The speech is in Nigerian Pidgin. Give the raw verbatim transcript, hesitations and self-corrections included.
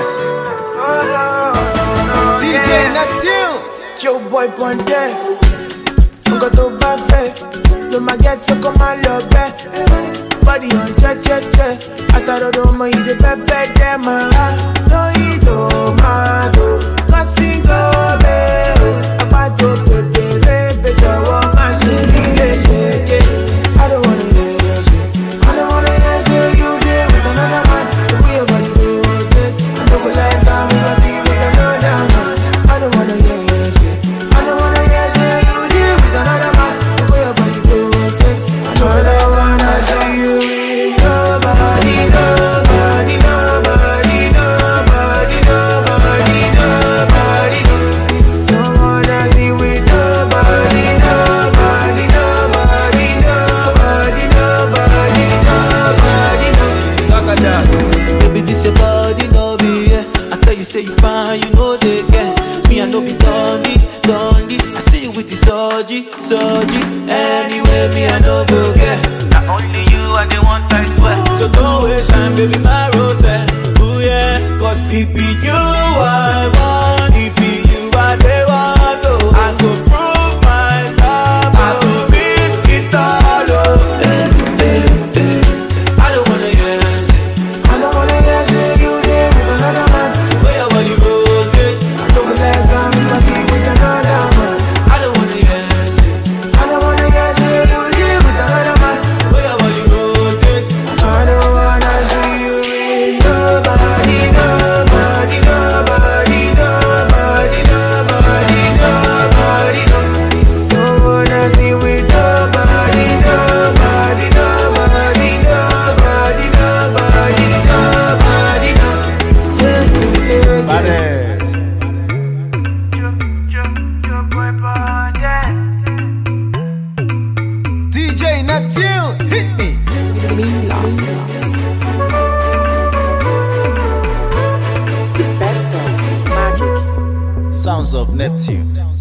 Yes. D J Neptune. Joe boy Ponte. Nko to ba fe. No ma get so come and love it. Body on che che che. Ataro do mo ide pepe de ma. No ido ma do. Kasingo be. Apato pepe rebe do ma shiri le shake. I don't wanna hear your shit. I don't wanna hear say you there with another man. The way your body do it. I don't like how we must see with another man. I don't wanna hear your shit. I don't wanna hear say you there with another man. The way your body do it. I don't wanna see you with nobody, nobody, nobody, nobody, nobody, nobody. Don't wanna see with nobody, nobody, nobody, nobody, nobody, nobody. Baby, this your body, no be yeah. I tell you, say you fine, you know they get me. I know be dundee, dundee. I see you with the surgery, surgery. Anyway, me I know go get. Not only you, I the one I swear. So don't waste time, baby, my rose. Ooh yeah, cause it be you I want, it be you I they want. Oh, I go prove my love, I go risk it all. Oh, eh, eh, eh. I don't wanna hear. I don't wanna hear say you there with another man. Where your body rotate, I don't like how we must see with another man. I don't wanna hear. I don't wanna hear say you there with another man. Where your body rotate, I don't wanna see you with nobody, nobody, nobody, nobody, nobody, nobody. Don't wanna see with nobody, nobody, nobody, nobody, nobody, nobody. Badass. D J Neptune. Hit me. The best of magic. Sounds of Neptune.